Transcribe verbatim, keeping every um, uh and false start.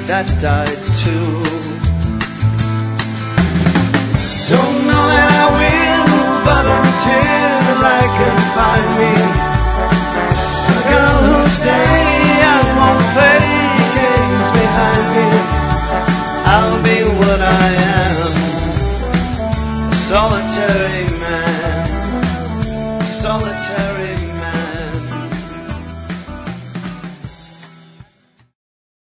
that died too. Don't know that I will, but until I can find me a girl who'll stay and won't play games behind me, I'll be what I am, a solitary man, a solitary